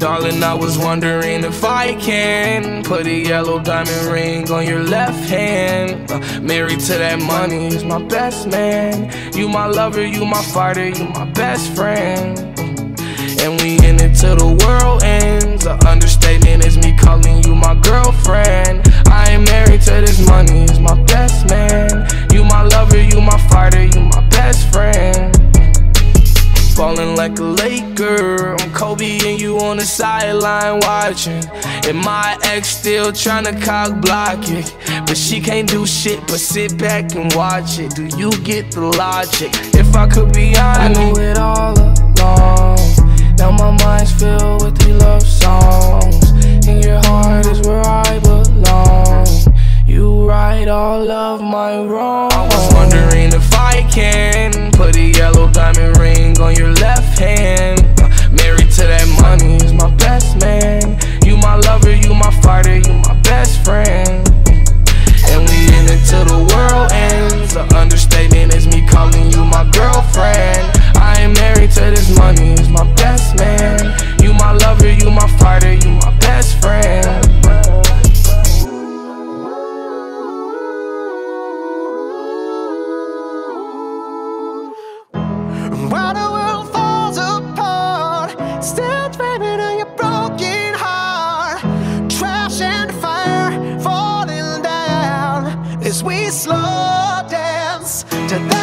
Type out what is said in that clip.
Darling, I was wondering if I can put a yellow diamond ring on your left hand. Married to that money is my best man. You my lover, you my fighter, you my best friend. And we in it till the world ends. An understatement is me calling you my girlfriend. I ain't married to this money, is my best man. You my lover, you my fighter, you my best friend. Falling like a Laker, I'm Kobe and you on the sideline watching. And my ex still tryna cock block it, but she can't do shit but sit back and watch it. Do you get the logic? If I could be honest, I knew it all along. Now my mind's filled with these love songs, and your heart is where I belong. You right all of my wrongs. I was wondering if I can put a yellow diamond ring on your left hand. Married to that money is my best man. You my lover, you my fighter, you my best friend. And we in it till the world ends. An understatement is me calling you my girlfriend. I ain't married to this money, is my best man. You my lover, you my fighter, you my best friend. While the world falls apart, still dreaming of your broken heart. Trash and fire falling down as we slow dance to that.